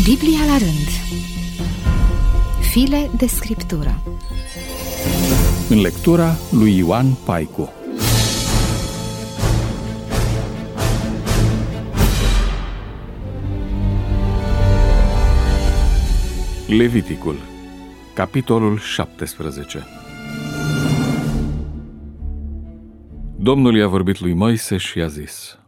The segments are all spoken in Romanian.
Biblia la rând. File de scriptură. În lectura lui Ioan Paicu. Leviticul, capitolul 17. Domnul i-a vorbit lui Moise și i-a zis: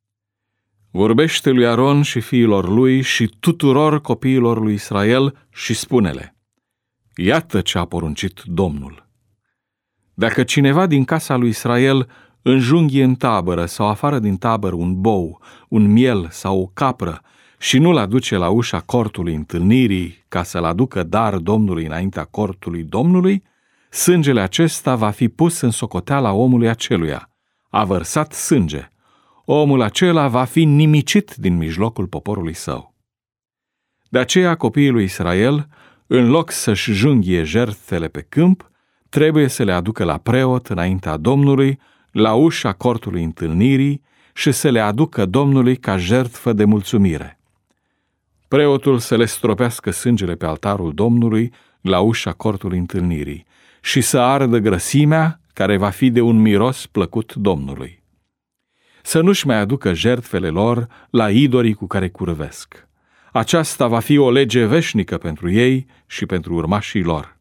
vorbește lui Aron și fiilor lui și tuturor copiilor lui Israel și spune-le: iată ce a poruncit Domnul. Dacă cineva din casa lui Israel înjunghie în tabără sau afară din tabără un bou, un miel sau o capră și nu-l aduce la ușa cortului întâlnirii ca să-l aducă dar Domnului înaintea cortului Domnului, sângele acesta va fi pus în socoteala omului aceluia. A vărsat sânge. Omul acela va fi nimicit din mijlocul poporului său. De aceea copiii lui Israel, în loc să-și junghie jertfele pe câmp, trebuie să le aducă la preot înaintea Domnului, la ușa cortului întâlnirii și să le aducă Domnului ca jertfă de mulțumire. Preotul să le stropească sângele pe altarul Domnului la ușa cortului întâlnirii și să ardă grăsimea care va fi de un miros plăcut Domnului. Să nu-și mai aducă jertfele lor la idorii cu care curvesc. Aceasta va fi o lege veșnică pentru ei și pentru urmașii lor.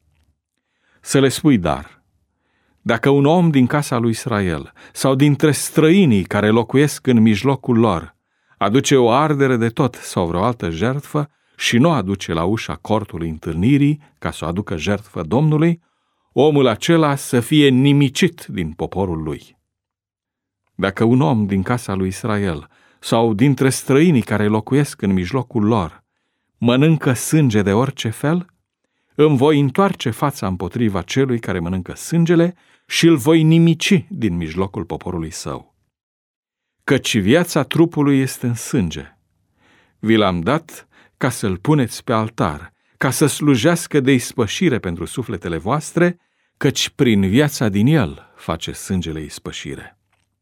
Să le spui dar: dacă un om din casa lui Israel sau dintre străinii care locuiesc în mijlocul lor aduce o ardere de tot sau vreo altă jertfă și nu aduce la ușa cortului întâlnirii ca să o aducă jertfă Domnului, omul acela să fie nimicit din poporul lui. Dacă un om din casa lui Israel sau dintre străinii care locuiesc în mijlocul lor mănâncă sânge de orice fel, îmi voi întoarce fața împotriva celui care mănâncă sângele și îl voi nimici din mijlocul poporului său. Căci viața trupului este în sânge. Vi l-am dat ca să-l puneți pe altar, ca să slujească de ispășire pentru sufletele voastre, căci prin viața din el face sângele ispășire.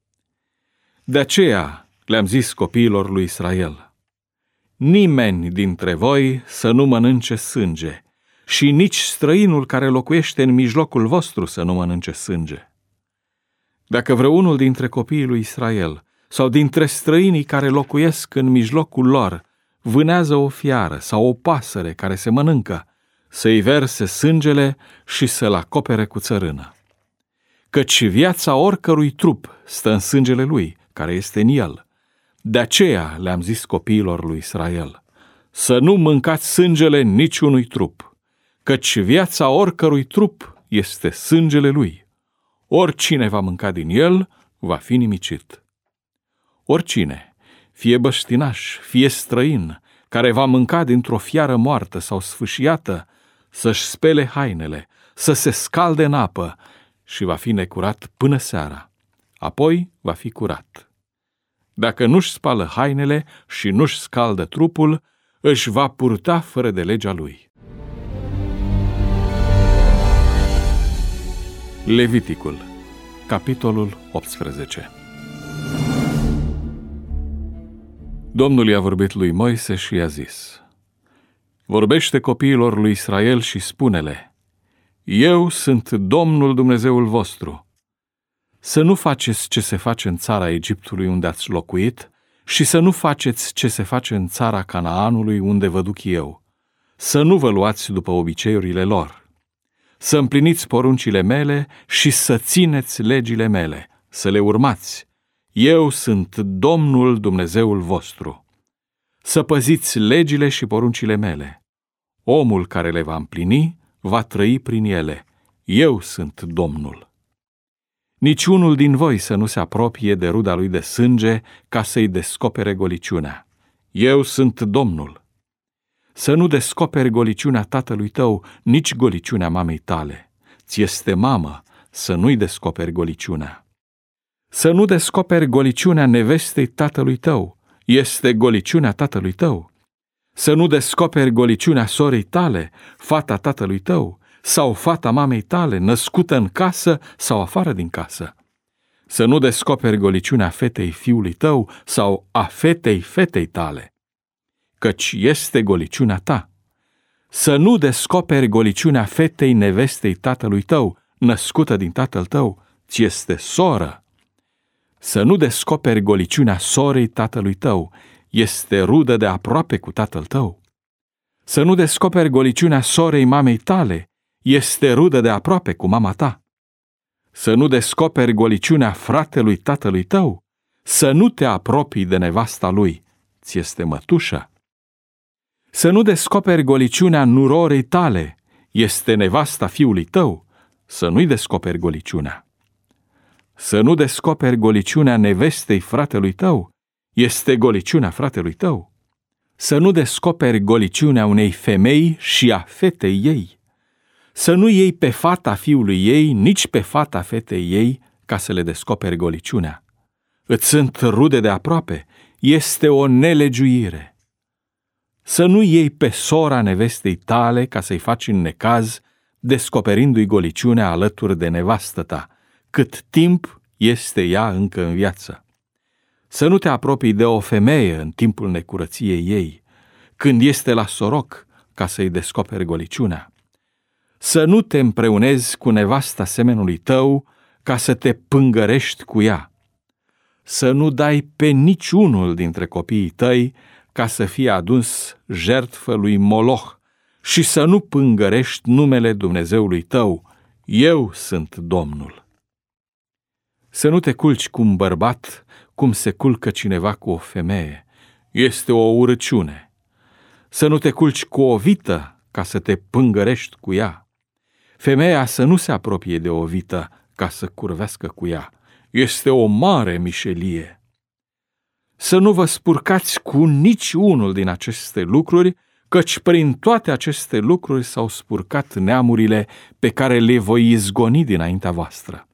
De aceea le-am zis copiilor lui Israel: nimeni dintre voi să nu mănânce sânge și nici străinul care locuiește în mijlocul vostru să nu mănânce sânge. Dacă vreunul dintre copiii lui Israel sau dintre străinii care locuiesc în mijlocul lor vânează o fiară sau o pasăre care se mănâncă, să-i verse sângele și să-l acopere cu țărână. Căci viața oricărui trup stă în sângele lui, care este în el. De aceea le-am zis copiilor lui Israel: să nu mâncați sângele niciunui trup, căci viața oricărui trup este sângele lui. Oricine va mânca din el va fi nimicit. Oricine, fie băștinaș, fie străin, care va mânca dintr-o fiară moartă sau sfâșiată, să-și spele hainele, să se scalde în apă și va fi necurat până seara. Apoi va fi curat. Dacă nu-și spală hainele și nu-și scaldă trupul, își va purta fără de legea lui. Leviticul, capitolul 18. Domnul i-a vorbit lui Moise și i-a zis: vorbește copiilor lui Israel și spune-le: eu sunt Domnul Dumnezeul vostru. Să nu faceți ce se face în țara Egiptului unde ați locuit și să nu faceți ce se face în țara Canaanului unde vă duc eu. Să nu vă luați după obiceiurile lor. Să împliniți poruncile mele și să țineți legile mele, să le urmați. Eu sunt Domnul Dumnezeul vostru. Să păziți legile și poruncile mele. Omul care le va împlini va trăi prin ele. Eu sunt Domnul. Niciunul din voi să nu se apropie de ruda lui de sânge ca să-i descopere goliciunea. Eu sunt Domnul. Să nu descoperi goliciunea tatălui tău, nici goliciunea mamei tale. Ți este mamă, să nu-i descoperi goliciunea. Să nu descoperi goliciunea nevestei tatălui tău, este goliciunea tatălui tău. Să nu descoperi goliciunea sorei tale, fata tatălui tău, sau fata mamei tale, născută în casă sau afară din casă. Să nu descoperi goliciunea fetei fiului tău sau a fetei fetei tale. căci este goliciunea ta. Să nu descoperi goliciunea fetei nevestei tatălui tău, născută din tatăl tău, ți este soră. Să nu descoperi goliciunea sorei tatălui tău, este rudă de aproape cu tatăl tău. Să nu descoperi goliciunea sorei mamei tale, este rudă de aproape cu mama ta. Să nu descoperi goliciunea fratelui tatălui tău, să nu te apropii de nevasta lui, ți este mătușă. Să nu descoperi goliciunea nurorei tale, este nevasta fiului tău, să nu-i descoperi goliciunea. Să nu descoperi goliciunea nevestei fratelui tău, este goliciunea fratelui tău. Să nu descoperi goliciunea unei femei și a fetei ei. Să nu iei pe fata fiului ei, nici pe fata fetei ei, ca să le descoperi goliciunea. Îți sunt rude de aproape, este o nelegiuire. Să nu iei pe sora nevestei tale ca să-i faci în necaz, descoperindu-i goliciunea alături de nevastă ta, cât timp este ea încă în viață. Să nu te apropii de o femeie în timpul necurăției ei, când este la soroc, ca să-i descoperi goliciunea. Să nu te împreunezi cu nevasta semenului tău, ca să te pângărești cu ea. Să nu dai pe niciunul dintre copiii tăi, ca să fie adus jertfă lui Moloch, și să nu pângărești numele Dumnezeului tău. Eu sunt Domnul. Să nu te culci cu un bărbat, cum se culcă cineva cu o femeie. Este o urăciune. Să nu te culci cu o vită, ca să te pângărești cu ea. Femeia să nu se apropie de o vită, ca să curvească cu ea. Este o mare mișelie. Să nu vă spurcați cu niciunul din aceste lucruri, căci prin toate aceste lucruri s-au spurcat neamurile pe care le voi izgoni dinaintea voastră.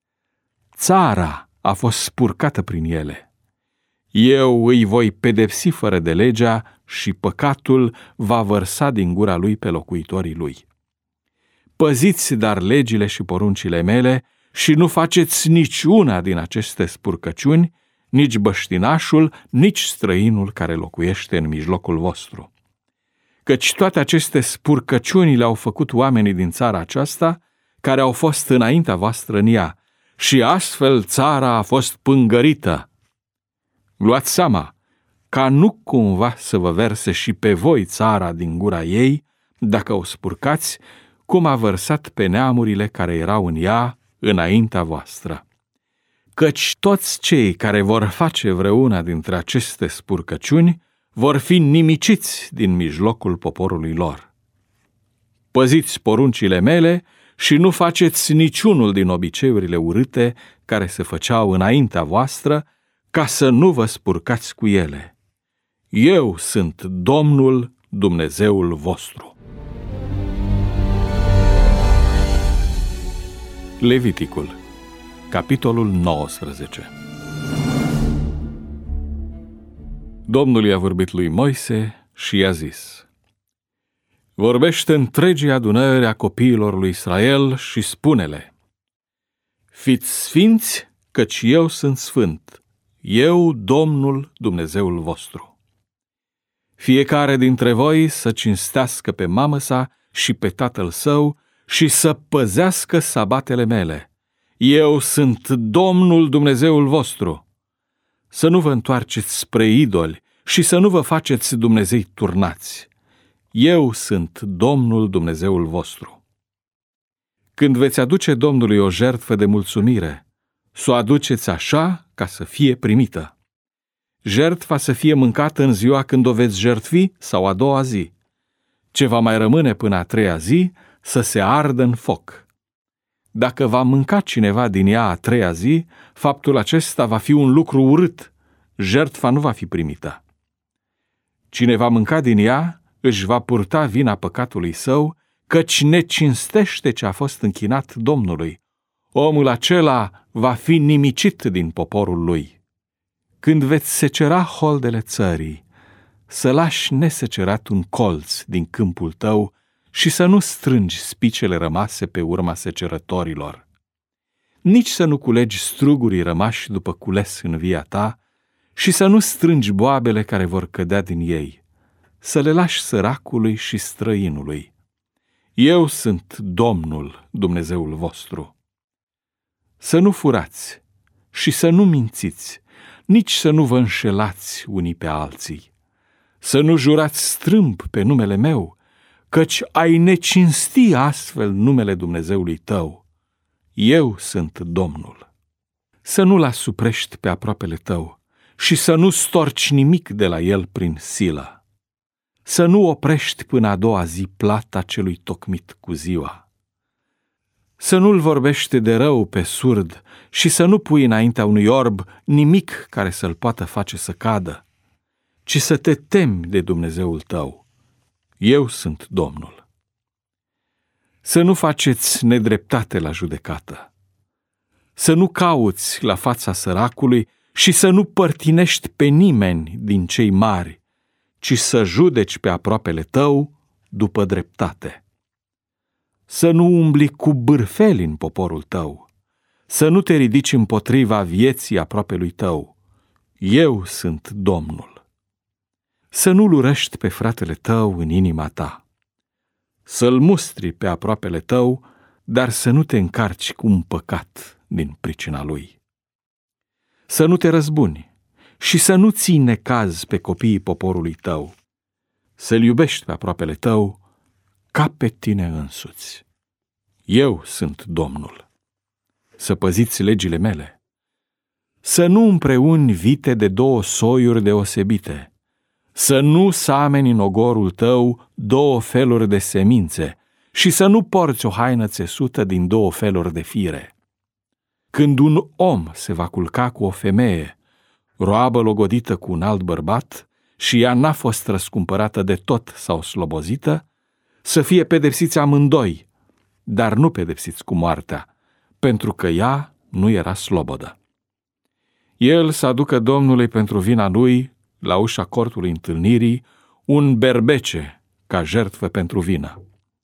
Țara a fost spurcată prin ele. Eu îi voi pedepsi fără de legea și păcatul va vărsa din gura lui pe locuitorii lui. Păziți dar legile și poruncile mele și nu faceți niciuna din aceste spurcăciuni, nici băștinașul, nici străinul care locuiește în mijlocul vostru. Căci toate aceste spurcăciuni le-au făcut oamenii din țara aceasta, care au fost înaintea voastră în ea, și astfel țara a fost pângărită. Luați seama, ca nu cumva să vă verse și pe voi țara din gura ei, dacă o spurcați, cum a vărsat pe neamurile care erau în ea înaintea voastră. Căci toți cei care vor face vreuna dintre aceste spurcăciuni vor fi nimiciți din mijlocul poporului lor. Păziți poruncile mele și nu faceți niciunul din obiceiurile urâte care se făceau înaintea voastră, ca să nu vă spurcați cu ele. Eu sunt Domnul Dumnezeul vostru. Leviticul, capitolul 19. Domnul i-a vorbit lui Moise și i-a zis: vorbește întregii adunări a copiilor lui Israel și spune-le: fiți sfinți, căci eu sunt sfânt, eu Domnul Dumnezeul vostru. Fiecare dintre voi să cinstească pe mamă sa și pe tatăl său și să păzească sabatele mele. Eu sunt Domnul Dumnezeul vostru. Să nu vă întoarceți spre idoli și să nu vă faceți dumnezei turnați. Eu sunt Domnul Dumnezeul vostru. Când veți aduce Domnului o jertfă de mulțumire, să o aduceți așa ca să fie primită. Jertfa să fie mâncată în ziua când o veți jertfi sau a doua zi. Ce va mai rămâne până a treia zi, să se ardă în foc. Dacă va mânca cineva din ea a treia zi, faptul acesta va fi un lucru urât, jertfa nu va fi primită. Cine va mânca din ea, își va purta vina păcatului său, căci necinstește ce a fost închinat Domnului. Omul acela va fi nimicit din poporul lui. Când veți secera holdele țării, să lași nesecerat un colț din câmpul tău și să nu strângi spicele rămase pe urma secerătorilor. Nici să nu culegi strugurii rămași după cules în via ta și să nu strângi boabele care vor cădea din ei. să le lași săracului și străinului. Eu sunt Domnul, Dumnezeul vostru. Să nu furați și să nu mințiți, nici să nu vă înșelați unii pe alții. Să nu jurați strâmb pe numele meu, căci ai necinsti astfel numele Dumnezeului tău. Eu sunt Domnul. Să nu-l asuprești pe aproapele tău și să nu storci nimic de la el prin silă. Să nu oprești până a doua zi plata celui tocmit cu ziua. Să nu-l vorbești de rău pe surd și să nu pui înaintea unui orb nimic care să-l poată face să cadă, ci să te temi de Dumnezeul tău. Eu sunt Domnul. Să nu faceți nedreptate la judecată. Să nu cauți la fața săracului și să nu părtinești pe nimeni din cei mari, ci să judeci pe aproapele tău după dreptate. Să nu umbli cu bârfeli în poporul tău, să nu te ridici împotriva vieții aproapelui tău. Eu sunt Domnul. Să nu-l urăști pe fratele tău în inima ta. Să-l mustri pe aproapele tău, dar să nu te încarci cu un păcat din pricina lui. Să nu te răzbuni și să nu ții necaz pe copiii poporului tău. Să-l iubești pe aproapele tău ca pe tine însuți. Eu sunt Domnul. Să păziți legile mele. Să nu împreuni vite de două soiuri deosebite. Să nu sameni în ogorul tău două feluri de semințe și să nu porți o haină țesută din două feluri de fire. Când un om se va culca cu o femeie, roabă logodită cu un alt bărbat, și ea n-a fost răscumpărată de tot sau slobozită, să fie pedepsiți amândoi, dar nu pedepsiți cu moartea, pentru că ea nu era slobodă. El să aducă Domnului pentru vina lui, la ușa cortului întâlnirii, un berbece ca jertfă pentru vină.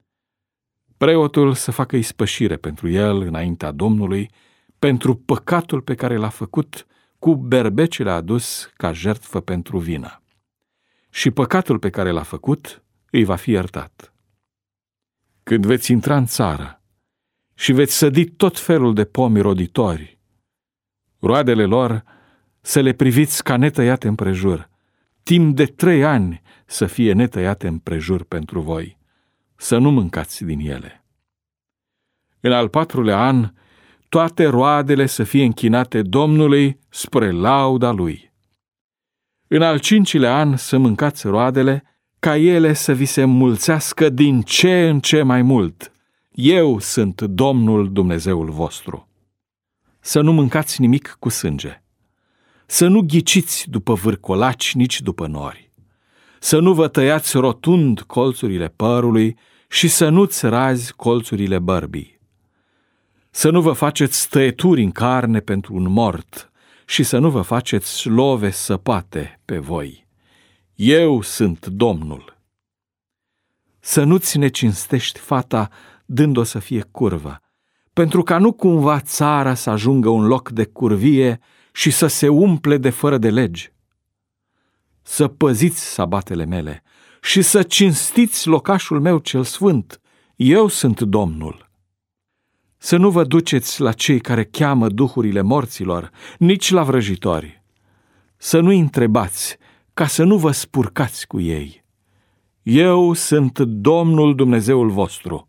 Preotul să facă ispășire pentru el înaintea Domnului, pentru păcatul pe care l-a făcut cu berbecele adus ca jertfă pentru vină. Și păcatul pe care l-a făcut îi va fi iertat. Când veți intra în țară și veți sădi tot felul de pomi roditori, roadele lor să le priviți ca netăiate împrejur, timp de 3 ani să fie netăiate împrejur pentru voi, să nu mâncați din ele. În al 4-lea an, toate roadele să fie închinate Domnului spre lauda Lui. În al 5-lea an să mâncați roadele, ca ele să vi se înmulțească din ce în ce mai mult. Eu sunt Domnul Dumnezeul vostru. Să nu mâncați nimic cu sânge. Să nu ghiciți după vârcolaci, nici după nori. Să nu vă tăiați rotund colțurile părului și să nu-ți razi colțurile bărbii. Să nu vă faceți tăieturi în carne pentru un mort și să nu vă faceți slove săpate pe voi. Eu sunt Domnul. Să nu-ți necinstești fata dând-o să fie curvă, pentru ca nu cumva țara să ajungă un loc de curvie și să se umple de fără de legi. Să păziți sabatele mele și să cinstiți locașul meu cel sfânt. Eu sunt Domnul. Să nu vă duceți la cei care cheamă duhurile morților, nici la vrăjitori. Să nu-i întrebați, ca să nu vă spurcați cu ei. Eu sunt Domnul Dumnezeul vostru.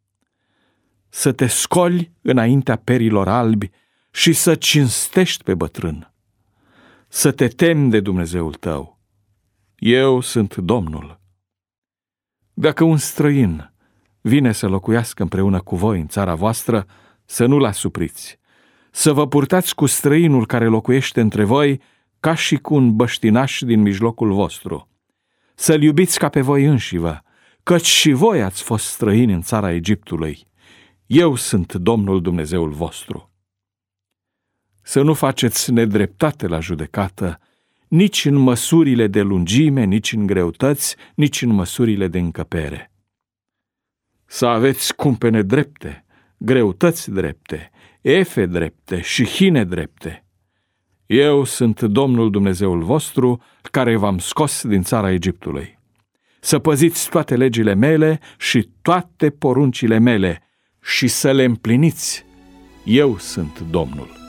Să te scoli înaintea perilor albi și să cinstești pe bătrân. Să te temi de Dumnezeul tău. Eu sunt Domnul. Dacă un străin vine să locuiască împreună cu voi în țara voastră, să nu-l asupriți. Să vă purtați cu străinul care locuiește între voi ca și cu un băștinaș din mijlocul vostru. Să-l iubiți ca pe voi înșivă, căci și voi ați fost străini în țara Egiptului. Eu sunt Domnul Dumnezeul vostru. Să nu faceți nedreptate la judecată, nici în măsurile de lungime, nici în greutăți, nici în măsurile de încăpere. Să aveți cumpene drepte, greutăți drepte, efe drepte și hine drepte. Eu sunt Domnul Dumnezeul vostru, care v-am scos din țara Egiptului. să păziți toate legile mele și toate poruncile mele și să le împliniți. Eu sunt Domnul.